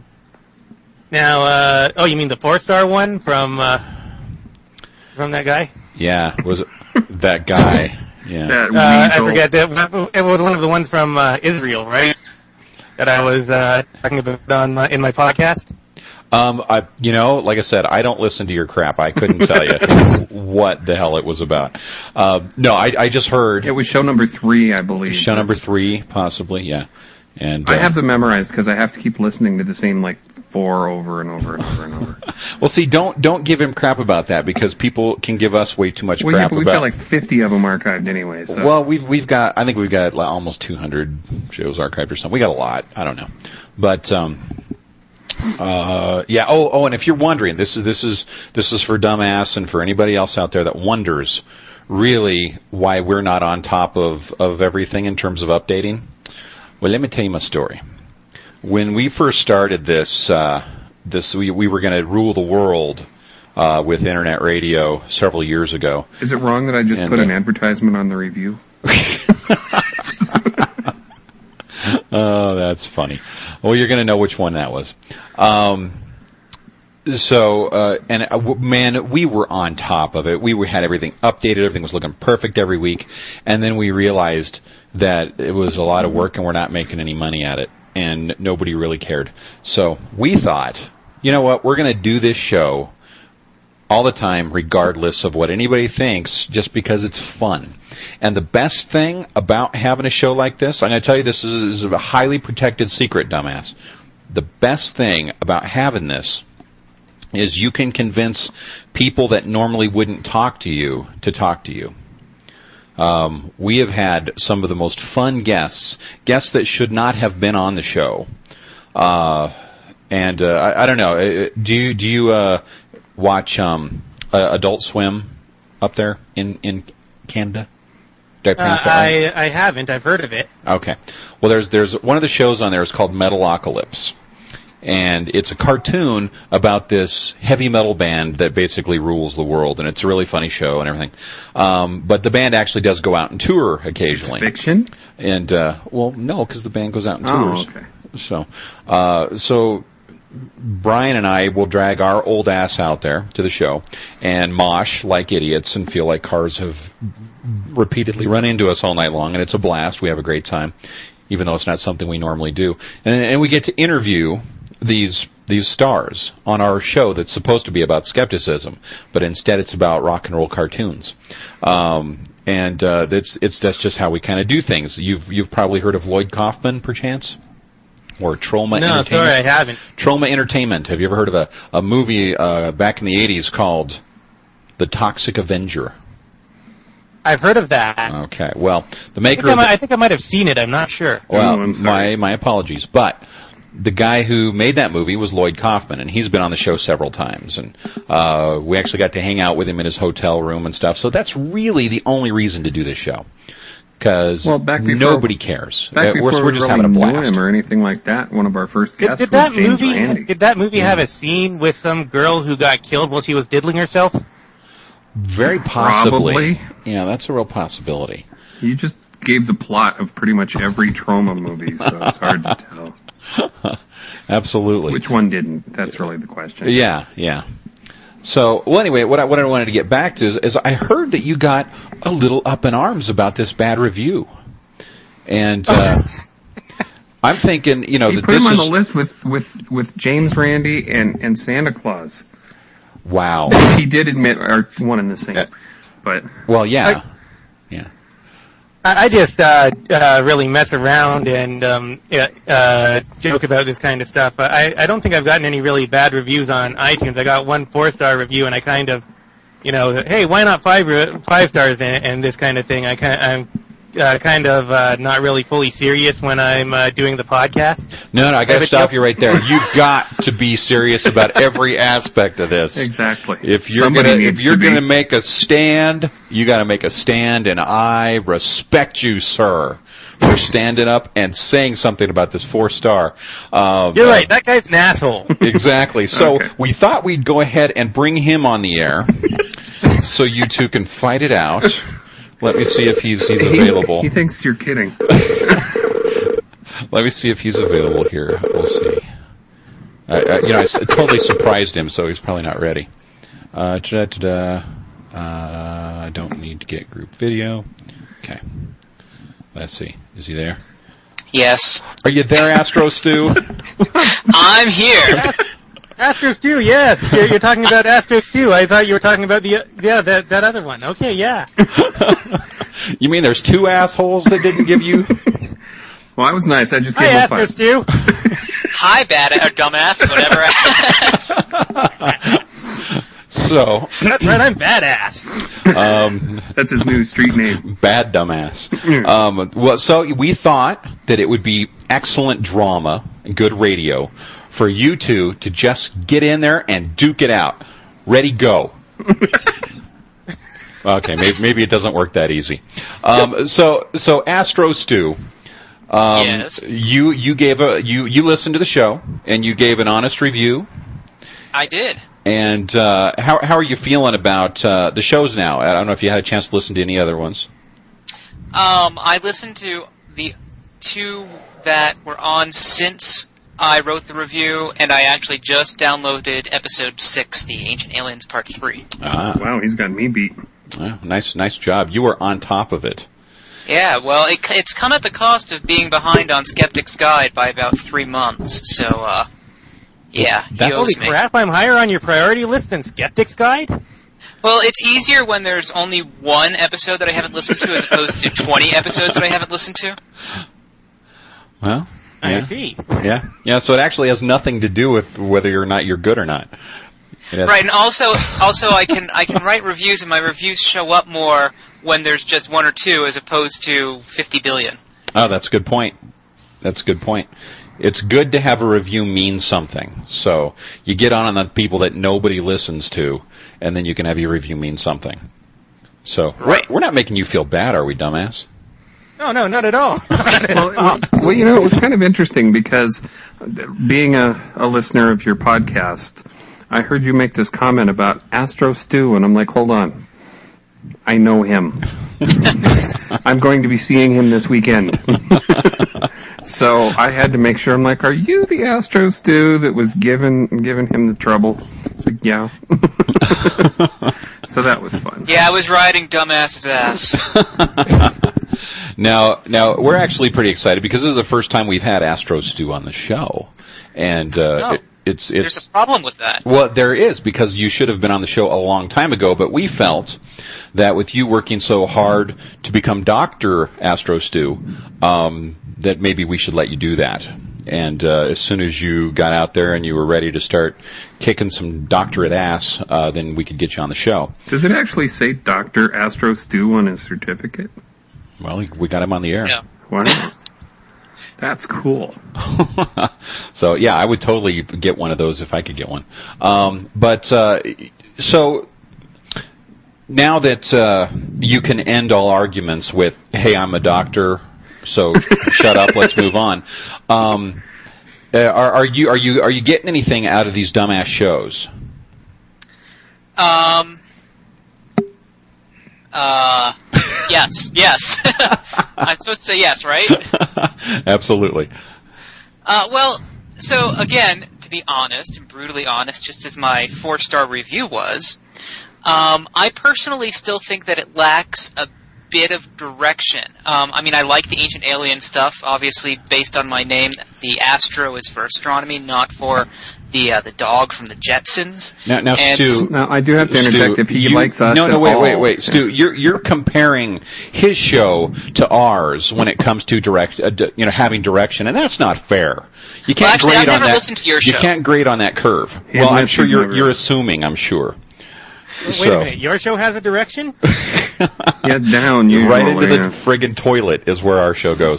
you mean the 4-star one from that guy? Yeah, was it that guy? Yeah. That I forget that. It was one of the ones from Israel, right? That I was talking about in my podcast. Like I said, I don't listen to your crap. I couldn't tell you what the hell it was about. No, I just heard. It was show number 3, I believe. Show number 3, possibly, yeah. And I have them memorized because I have to keep listening to the same 4 over and over and over and over. Well, see, don't give him crap about that because people can give us way too much crap. Yeah, but we've got 50 of them archived anyway. So. Well, we've got almost 200 shows archived or something. We got a lot. I don't know, but yeah. Oh, and if you're wondering, this is for Dumbass and for anybody else out there that wonders really why we're not on top of everything in terms of updating. Well, let me tell you my story. When we first started this, we were going to rule the world with internet radio several years ago. Is it wrong that I just put an advertisement on the review? Oh, that's funny. Well, you're going to know which one that was. Man, we were on top of it. We had everything updated. Everything was looking perfect every week. And then we realized that it was a lot of work and we're not making any money at it. And nobody really cared. So we thought, you know what, we're going to do this show all the time regardless of what anybody thinks just because it's fun. And the best thing about having a show like this, I'm going to tell you this is a highly protected secret, dumbass. The best thing about having this is you can convince people that normally wouldn't talk to you to talk to you. We have had some of the most fun guests that should not have been on the show. I don't know. Do you watch Adult Swim up there in Canada? Did I pronounce that right? I haven't. I've heard of it. Okay. Well, there's one of the shows on there is called Metalocalypse. And it's a cartoon about this heavy metal band that basically rules the world, and it's a really funny show and everything. But the band actually does go out and tour occasionally. It's fiction? And, well, no, because the band goes out and tours. Oh, okay. So Brian and I will drag our old ass out there to the show and mosh like idiots and feel like cars have repeatedly run into us all night long, and it's a blast. We have a great time, even though it's not something we normally do. And we get to interview these these stars on our show that's supposed to be about skepticism, but instead it's about rock and roll cartoons. That's just how we kind of do things. You've probably heard of Lloyd Kaufman, perchance? Or Troma Entertainment? No, sorry, I haven't. Troma Entertainment. Have you ever heard of a movie back in the 80s called The Toxic Avenger? I've heard of that. Okay, well, the maker I think I might have seen it, I'm not sure. Well, my apologies, but the guy who made that movie was Lloyd Kaufman, and he's been on the show several times, and we actually got to hang out with him in his hotel room and stuff, so that's really the only reason to do this show. Because nobody cares. Back before we're just having a blast. Knew him or anything like that. One of our first guests did was James Randi. Did that movie have a scene with some girl who got killed while she was diddling herself? Very possibly. Probably. Yeah, that's a real possibility. You just gave the plot of pretty much every Troma movie, so it's hard to tell. Absolutely. Which one didn't? That's really the question. Yeah. So, well, anyway, what I wanted to get back to is I heard that you got a little up in arms about this bad review. And I'm thinking, you put him on the list with James Randi and Santa Claus. Wow. He did admit are one and the same. But well, yeah. I just really mess around and joke about this kind of stuff. I don't think I've gotten any really bad reviews on iTunes. I got 1 4-star review, and I kind of, hey, why not 5 stars and this kind of thing. I'm kind of not really fully serious when I'm doing the podcast. No, I got to stop you right there. You've got to be serious about every aspect of this. Exactly. If you're gonna make a stand, you got to make a stand, and I respect you, sir, for standing up and saying something about this 4-star. You're right. That guy's an asshole. Exactly. So we thought we'd go ahead and bring him on the air, so you two can fight it out. Let me see if he's available. He thinks you're kidding. Let me see if he's available here. We'll see. I totally surprised him, so he's probably not ready. I don't need to get group video. Okay. Let's see. Is he there? Yes. Are you there, Astro Stew? I'm here. Astro Stew, yes. You're talking about Astro Stew. I thought you were talking about that other one. Okay, yeah. You mean there's 2 assholes that didn't give you? Well, that was nice. I just gave him 5. Hi, Astro Stew. Hi, dumbass, whatever. So that's right, I'm badass. That's his new street name. Bad dumbass. So we thought that it would be excellent drama and good radio for you two to just get in there and duke it out. Ready, go. Okay, maybe it doesn't work that easy. So Astro Stew, yes. You listened to the show and you gave an honest review. I did. And how are you feeling about the shows now? I don't know if you had a chance to listen to any other ones. I listened to the 2 that were on since I wrote the review, and I actually just downloaded episode 6, The Ancient Aliens Part 3. Ah. Wow, he's got me beat. Nice job. You were on top of it. Yeah, well, it's come at the cost of being behind on Skeptic's Guide by about 3 months, so, yeah, he owes me. Holy crap, I'm higher on your priority list than Skeptic's Guide? Well, it's easier when there's only 1 episode that I haven't listened to as opposed to 20 episodes that I haven't listened to. Well, I see. Yeah, so it actually has nothing to do with whether or not you're good or not. Right, and also I can write reviews, and my reviews show up more when there's just 1 or 2 as opposed to 50 billion. Oh, that's a good point. It's good to have a review mean something. So you get on the people that nobody listens to, and then you can have your review mean something. So right. We're not making you feel bad, are we, dumbass? No, not at all. Well, it was kind of interesting because being a listener of your podcast, I heard you make this comment about Astro Stew, and I'm like, hold on. I know him. I'm going to be seeing him this weekend. So I had to make sure. I'm like, are you the Astro Stew that was giving him the trouble? It's like, yeah. So that was fun. Yeah, I was riding dumbass's ass. Now we're actually pretty excited because this is the first time we've had Astro Stew on the show, and There's a problem with that. Well, there is, because you should have been on the show a long time ago, but we felt that with you working so hard to become Dr. Astro Stu, that maybe we should let you do that. And as soon as you got out there and you were ready to start kicking some doctorate ass, then we could get you on the show. Does it actually say Dr. Astro Stu on his certificate? Well, we got him on the air. Yeah. Wow. That's cool. So, yeah, I would totally get one of those if I could get one. So now that you can end all arguments with, hey, I'm a doctor, so shut up, let's move on. Are you getting anything out of these dumbass shows? Yes. I'm supposed to say yes, right? Absolutely. Well, so again, to be honest, and brutally honest, just as my 4-star review was, I personally still think that it lacks a bit of direction. I mean, I like the Ancient Alien stuff, obviously based on my name. The Astro is for astronomy, not for the dog from the Jetsons. Now, Stu. Now, I do have to interject. Stu, if he likes us, wait, Stu. You're comparing his show to ours when it comes to having direction, and that's not fair. You can't grade I've on never that. listened to your show. You can't grade on that curve. Well, I'm sure you're assuming. I'm sure. Wait a minute. Your show has a direction? Yeah, down. Right into the friggin' toilet is where our show goes.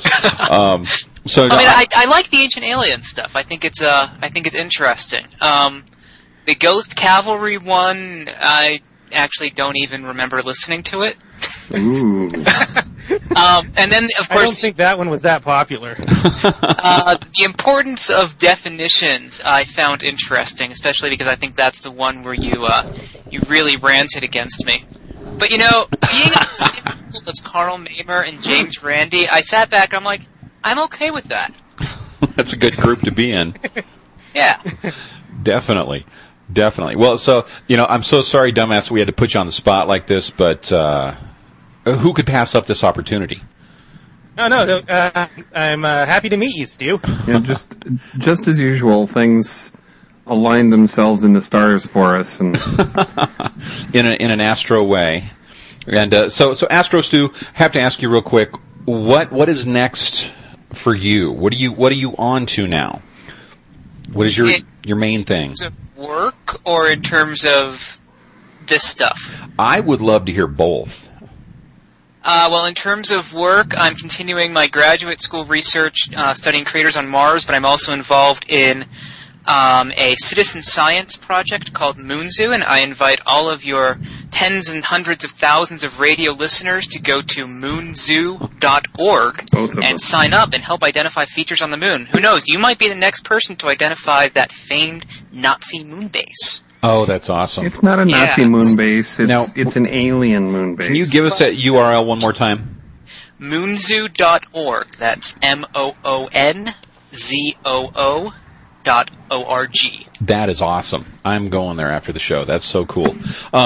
I like the Ancient Alien stuff. I think it's interesting. The Ghost Cavalry one, I actually don't even remember listening to it. Ooh. And then, of course, I don't think that one was that popular. The importance of definitions I found interesting, especially because I think that's the one where you really ranted against me. But being on the same level as Carl Maimer and James Randi, I sat back and I'm like, I'm okay with that. That's a good group to be in. Yeah. Definitely. Well, so, I'm so sorry, dumbass, we had to put you on the spot like this, but who could pass up this opportunity? No, I'm happy to meet you, Stu. Yeah, just as usual, things align themselves in the stars for us, and in an Astro way. And so Astro Stu, have to ask you real quick, what is next for you? What are you on to now? What is your main thing? In terms of work or in terms of this stuff? I would love to hear both. Well, in terms of work, I'm continuing my graduate school research, studying craters on Mars, but I'm also involved in a citizen science project called Moonzoo, and I invite all of your tens and hundreds of thousands of radio listeners to go to moonzoo.org and sign up and help identify features on the moon. Who knows? You might be the next person to identify that famed Nazi moon base. Oh, that's awesome. It's not a Nazi moon base. It's an alien moon base. Can you give us that URL one more time? Moonzoo.org. That's MOONZOO.org. That is awesome. I'm going there after the show. That's so cool.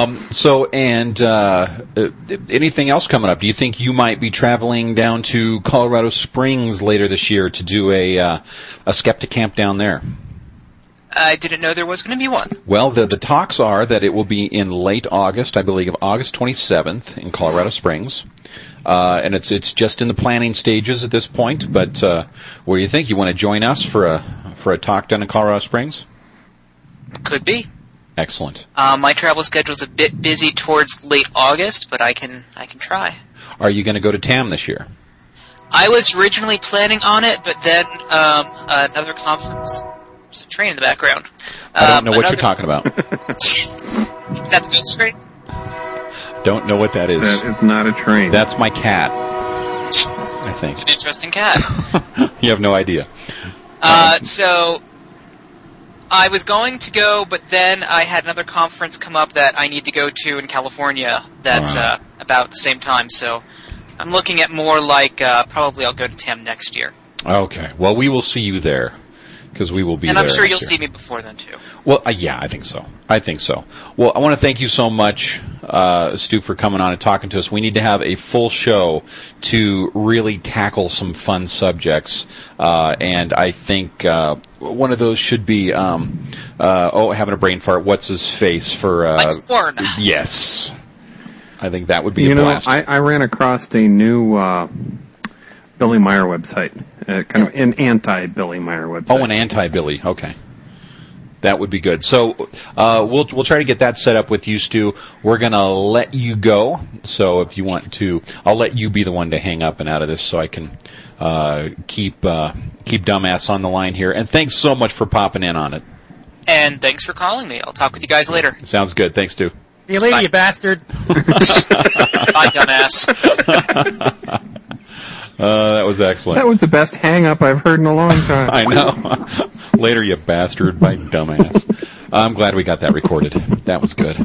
Anything else coming up? Do you think you might be traveling down to Colorado Springs later this year to do a Skeptic Camp down there? I didn't know there was going to be one. Well, the talks are that it will be in late August, I believe, August 27th in Colorado Springs. And it's just in the planning stages at this point. But what do you think? You want to join us for a talk down in Colorado Springs? Could be. Excellent. My travel schedule's a bit busy towards late August, but I can try. Are you going to go to TAM this year? I was originally planning on it, but then another conference. There's a train in the background. I don't know what you're talking about. That's a ghost train? Don't know what that is. That is not a train. That's my cat, I think. It's an interesting cat. You have no idea. So I was going to go, but then I had another conference come up that I need to go to in California that's about the same time. So I'm looking at more like probably I'll go to TAM next year. Okay. Well, we will see you there. Because we will be there. And I'm sure you'll see me before then, too. Well, yeah, I think so. Well, I want to thank you so much Stu, for coming on and talking to us. We need to have a full show to really tackle some fun subjects, and I think one of those should be having a brain fart. What's his face for? Like porn. Yes, I think that would be a blast. I ran across a new Billy Meyer website, kind of an anti-Billy Meyer website. Oh, an anti-Billy. Okay. That would be good. So we'll try to get that set up with you, Stu. We're going to let you go. So if you want to, I'll let you be the one to hang up and out of this so I can keep Dumbass on the line here. And thanks so much for popping in on it. And thanks for calling me. I'll talk with you guys later. Sounds good. Thanks, Stu. See you later, Bye. you bastard. Bye, dumbass. That was excellent. That was the best hang-up I've heard in a long time. I know. Later, you bastard, by Dumbass. I'm glad we got that recorded. That was good.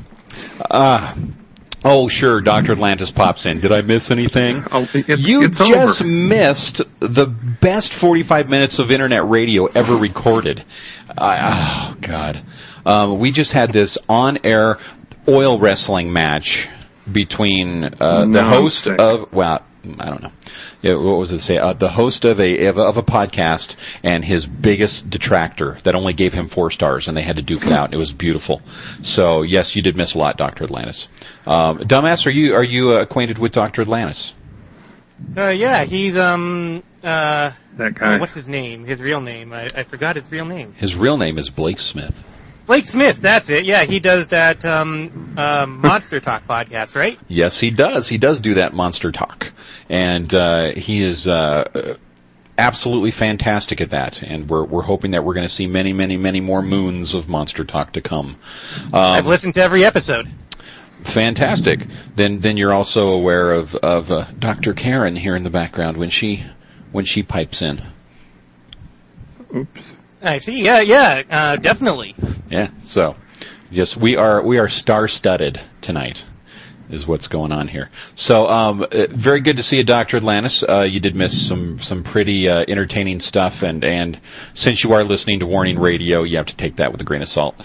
Oh, sure, Dr. Atlantis pops in. Did I miss anything? Oh, it's just over. missed the best 45 minutes of internet radio ever recorded. Oh, God. We just had this on-air oil wrestling match between the host of, well, I don't know. Yeah, what was it say? The host of a podcast and his biggest detractor that only gave him 4 stars, and they had to duke it out. It was beautiful. So yes, you did miss a lot, Dr. Atlantis. Dumbass, are you acquainted with Dr. Atlantis? Yeah, he's that guy. what's his name? His real name? I forgot his real name. His real name is Blake Smith. Blake Smith, that's it. Yeah, he does that Monster Talk podcast, right? Yes, he does. He does do that Monster Talk, and he is absolutely fantastic at that. And we're hoping that we're going to see many, many, many more moons of Monster Talk to come. I've listened to every episode. Fantastic. Then you're also aware of Dr. Karen here in the background when she pipes in. Oops. I see. Yeah, definitely. Yeah. So, yes, we are star-studded tonight, is what's going on here. So, very good to see you, Dr. Atlantis. You did miss some pretty entertaining stuff, and since you are listening to Warning Radio, you have to take that with a grain of salt.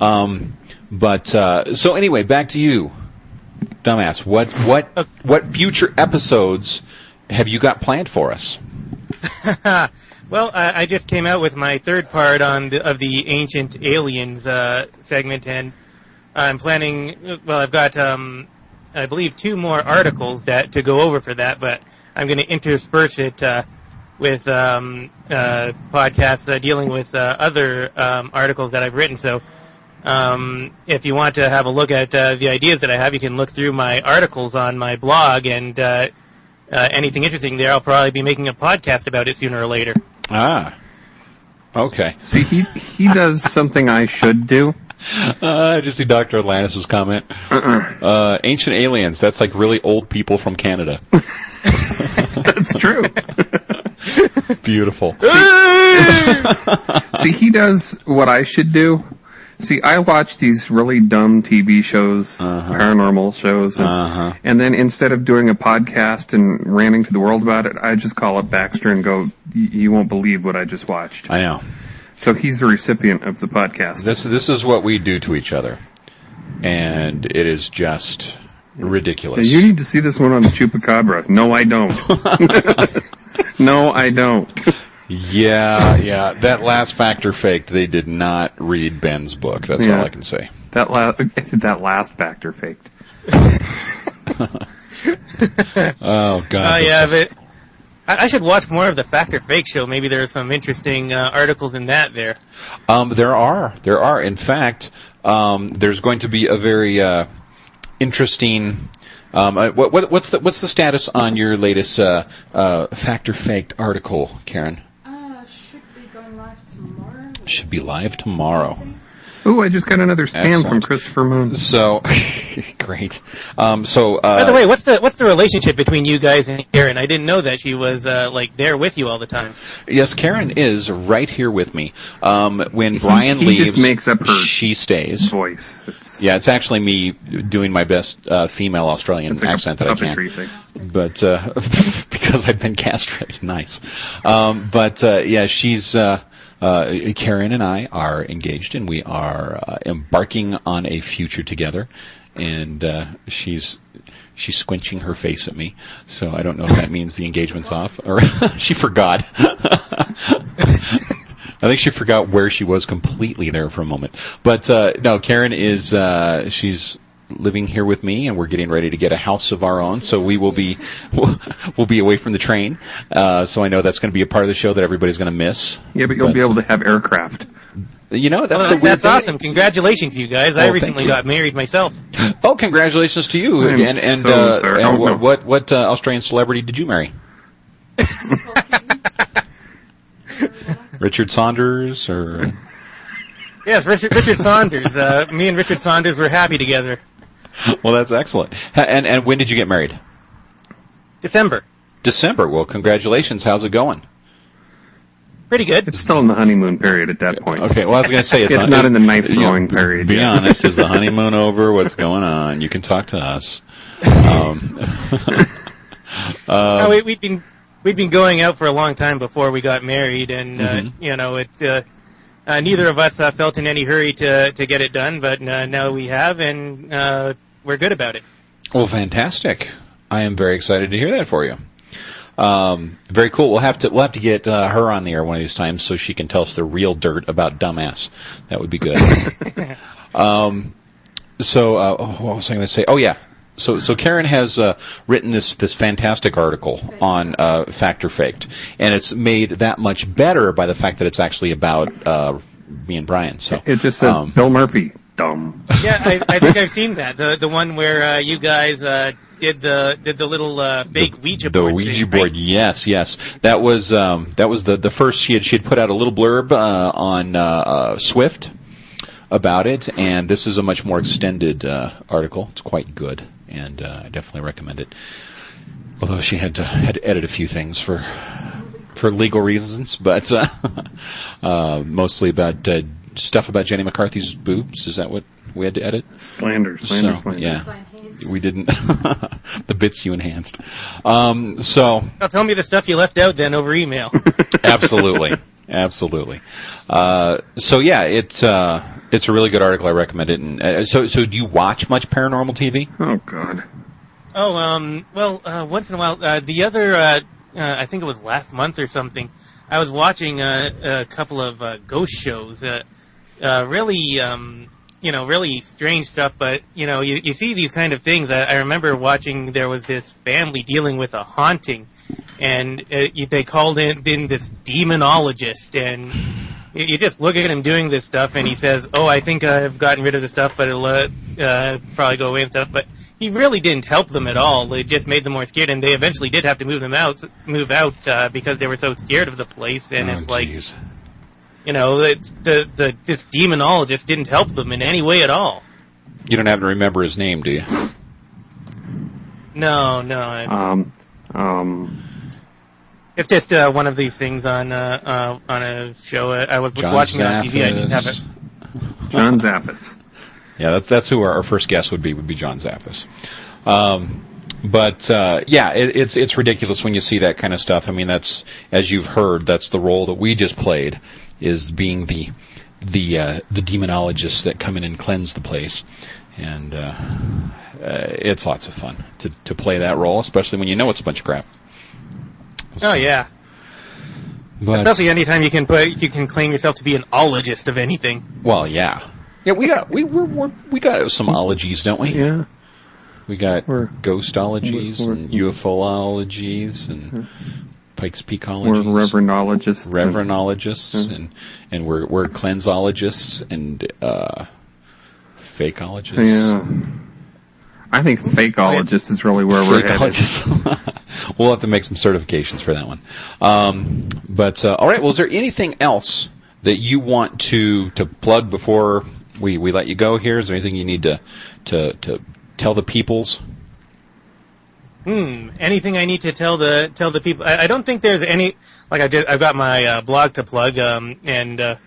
So anyway, back to you, Dumbass. What future episodes have you got planned for us? Well, I just came out with my third part of the Ancient Aliens segment, and I'm planning. Well, I've got I believe 2 more articles to go over for that, but I'm going to intersperse it with podcasts dealing with other articles that I've written. So, if you want to have a look at the ideas that I have, you can look through my articles on my blog, and anything interesting there, I'll probably be making a podcast about it sooner or later. Ah, okay. See, he does something I should do. I just see Dr. Atlantis' comment. Ancient Aliens, that's like really old people from Canada. That's true. Beautiful. See, he does what I should do. See, I watch these really dumb TV shows, paranormal shows, and then instead of doing a podcast and ranting to the world about it, I just call up Baxter and go, you won't believe what I just watched. I know. So he's the recipient of the podcast. This is what we do to each other, and it is just ridiculous. You need to see this one on the Chupacabra. No, I don't. No, I don't. Yeah. That last Factor faked. They did not read Ben's book. That's all I can say. That last Factor faked. Oh God. Yeah, but I should watch more of the Factor Fake show. Maybe there are some interesting articles in that there. There are. In fact, there's going to be a very interesting. What's the status on your latest Factor Faked article, Karen? Should be going live tomorrow. Should be live tomorrow. Ooh, I just got another spam from Christopher Moon. So, great. By the way, what's the relationship between you guys and Karen? I didn't know that she was there with you all the time. Yes, Karen is right here with me. When Brian leaves, just makes up her she stays. Voice. It's actually me doing my best female Australian accent that I can. Thing. But because I've been castrated, nice. She's. Karen and I are engaged, and we are embarking on a future together. and she's squinching her face at me. So I don't know if that means the engagement's off or she forgot. I think she forgot where she was completely there for a moment. But no, Karen is she's living here with me, and we're getting ready to get a house of our own. So we'll be away from the train. So I know that's going to be a part of the show that everybody's going to miss. Yeah, but you'll be able to have aircraft. You know, that's awesome. Congratulations, you guys. I recently got married myself. Oh, congratulations to you. I'm so sorry. And what Australian celebrity did you marry? Richard Saunders or? Yes, Richard Saunders. Me and Richard Saunders were happy together. Well, that's excellent. And when did you get married? December. Well, congratulations. How's it going? Pretty good. It's still in the honeymoon period at that point. Okay, well, I was going to say it's not in the knife throwing period. Be honest, is the honeymoon over? What's going on? You can talk to us. We'd been going out for a long time before we got married, and you know, it's neither of us felt in any hurry to get it done, but now we have, and we're good about it. Well, fantastic! I am very excited to hear that for you. Very cool. We'll have to get her on the air one of these times so she can tell us the real dirt about Dumbass. That would be good. What was I going to say? Oh yeah. So Karen has written this fantastic article on Fact or Faked, and it's made that much better by the fact that it's actually about me and Brian. So it just says Bill Murphy, dumb. Yeah, I think I've seen that. The one where you guys did the little fake Ouija board. The Ouija thing, board, right? yes. That was the first. She had put out a little blurb on Swift about it, and this is a much more extended article. It's quite good, and I definitely recommend it. Although she had to edit a few things for legal reasons, but mostly about stuff about Jenny McCarthy's boobs. Is that what we had to edit? Slander. Yeah, we didn't. The bits you enhanced. Now tell me the stuff you left out then over email. Absolutely. So yeah, it's a really good article. I recommend it. And so do you watch much paranormal TV? Oh God. Once in a while. The other, I think it was last month or something, I was watching a couple of ghost shows. Really strange stuff, but, you see these kind of things. I remember watching, there was this family dealing with a haunting, and they called in this demonologist, and you just look at him doing this stuff, and he says, "Oh, I think I've gotten rid of the stuff, but it'll probably go away and stuff." But he really didn't help them at all. It just made them more scared, and they eventually did have to move out because they were so scared of the place. And it's like, geez. This demonologist didn't help them in any way at all. You don't happen to remember his name, do you? No. It's just one of these things on a show. I was watching it on TV. I didn't have it. John Zaffis. Yeah, that's who our first guest would be John Zaffis. It's ridiculous when you see that kind of stuff. I mean, that's, as you've heard, that's the role that we just played, is being the demonologists that come in and cleanse the place. And it's lots of fun to play that role, especially when you know it's a bunch of crap. Oh yeah. But, especially anytime you can claim yourself to be an ologist of anything. Well, yeah. Yeah, we got some ologies, don't we? Yeah. We got ghostologies and UFOologies and Pikes Peakologies. We're reverendologists. And we're cleansologists and fakeologists. Yeah. I think fakeologist is really where we're headed. We'll have to make some certifications for that one. All right. Well, is there anything else that you want to plug before we let you go here? Is there anything you need to tell the peoples? Anything I need to tell the people? I don't think there's any. Like I've got my blog to plug, and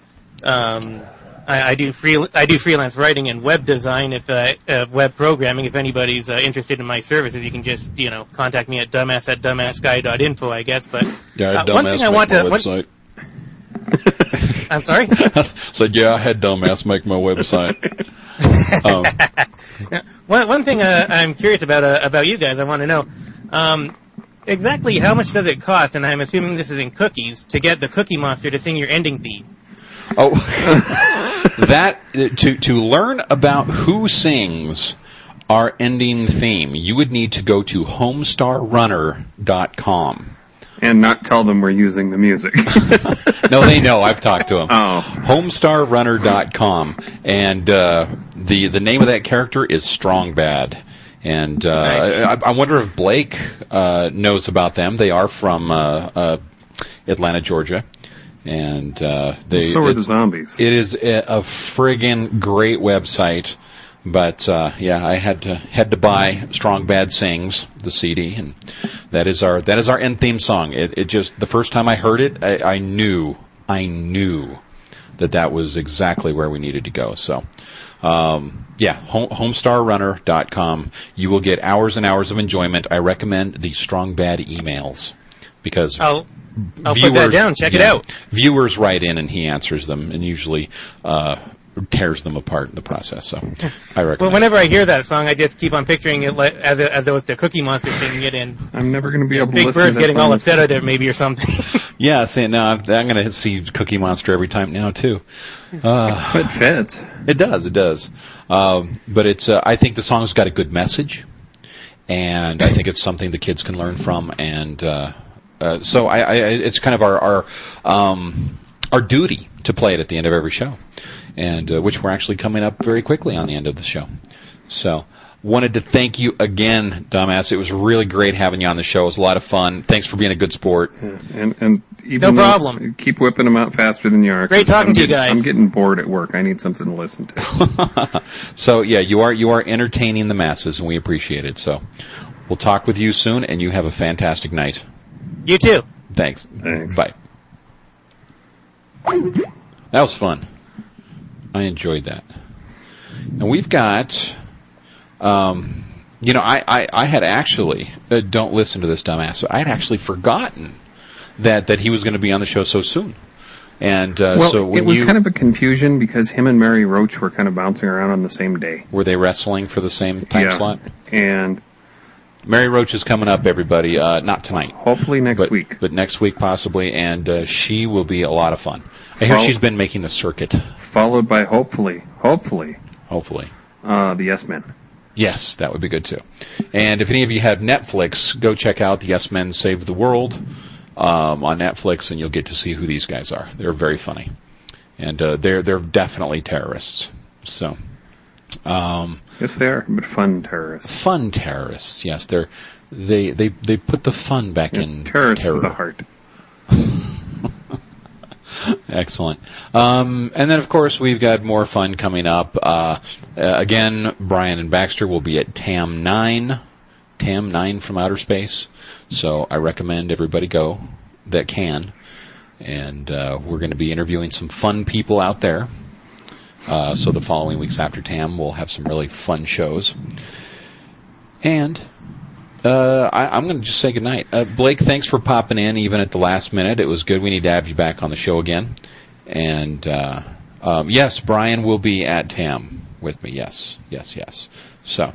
I do freelance writing and web design, web programming. If anybody's interested in my services, you can just contact me at dumbass@dumbassguy.info, I guess. But one thing I want to. Website. I'm sorry? Said, I had Dumbass make my website. One thing I'm curious about you guys, I want to know exactly how much does it cost, and I'm assuming this is in cookies, to get the Cookie Monster to sing your ending theme? Oh, that to learn about who sings our ending theme, you would need to go to homestarrunner.com. And not tell them we're using the music. No, they know. I've talked to them. Oh. Homestarrunner.com. And the name of that character is Strong Bad. And I wonder if Blake knows about them. They are from Atlanta, Georgia. And so are the zombies. It is a friggin' great website. But I had to buy Strong Bad Sings, the CD, and that is our end theme song. It just, the first time I heard it, I knew that was exactly where we needed to go. So homestarrunner.com. You will get hours and hours of enjoyment. I recommend the Strong Bad emails because I'll put that down. Check it out. Viewers write in and he answers them, and usually tears them apart in the process. So I recommend. Well, whenever I hear that song, I just keep on picturing it as though it's the Cookie Monster singing it, and I'm never going to be able to Big listen Bird's to this getting all upset at it, maybe, or something. Yeah, see, no, I'm going to see Cookie Monster every time now too. It fits. It does. But it's. I think the song's got a good message, and I think it's something the kids can learn from, and so it's kind of our duty to play it at the end of every show. And which we're actually coming up very quickly on the end of the show. So, wanted to thank you again, Dumbass. It was really great having you on the show. It was a lot of fun. Thanks for being a good sport. Yeah, and even no problem. Keep whipping them out faster than you are. Great talking to you guys. I'm getting bored at work. I need something to listen to. So, yeah, you are entertaining the masses, and we appreciate it. So, we'll talk with you soon, and you have a fantastic night. You too. Thanks. Bye. That was fun. I enjoyed that. And we've got, I had actually, don't listen to this dumbass, I had actually forgotten that he was going to be on the show so soon. And so when it was kind of a confusion because him and Mary Roach were kind of bouncing around on the same day. Were they wrestling for the same time slot? And Mary Roach is coming up, everybody. Not tonight. Hopefully next week. But next week possibly, and she will be a lot of fun. I hear she's been making the circuit. Followed by hopefully. The Yes Men. Yes, that would be good too. And if any of you have Netflix, go check out the Yes Men Save the World on Netflix, and you'll get to see who these guys are. They're very funny, and they're definitely terrorists. So, yes, they are, but fun terrorists. Fun terrorists, yes. They put the fun back in terrorists terror. with a heart. Excellent. And then, of course, we've got more fun coming up. Again, Brian and Baxter will be at TAM 9 from Outer Space. So I recommend everybody go that can. And we're going to be interviewing some fun people out there. So the following weeks after TAM, we'll have some really fun shows. And I'm going to just say goodnight. Blake, thanks for popping in even at the last minute. It was good. We need to have you back on the show again. And yes, Brian will be at TAM with me. Yes. So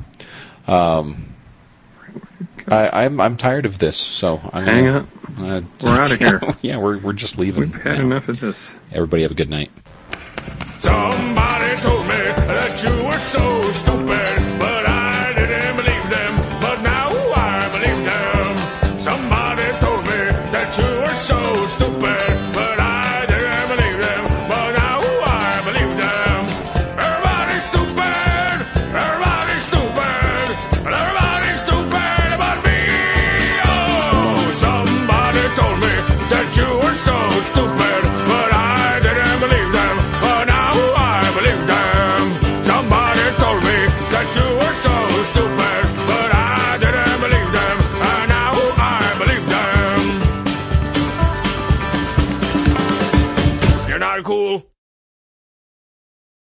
I'm tired of this. So I'm hang up. We're out of here. Yeah, we're just leaving. We've had enough of this. Everybody have a good night. Somebody told me that you were so stupid, but I didn't believe them. But now I believe them. Somebody told me that you were so stupid, but I didn't believe them. But now I believe them. Everybody's stupid. Everybody's stupid. Everybody's stupid but me. Oh, somebody told me that you were so stupid, but I didn't believe them. But now I believe them. Somebody told me that you were so stupid, but I didn't believe them. And now I believe them. You're not cool.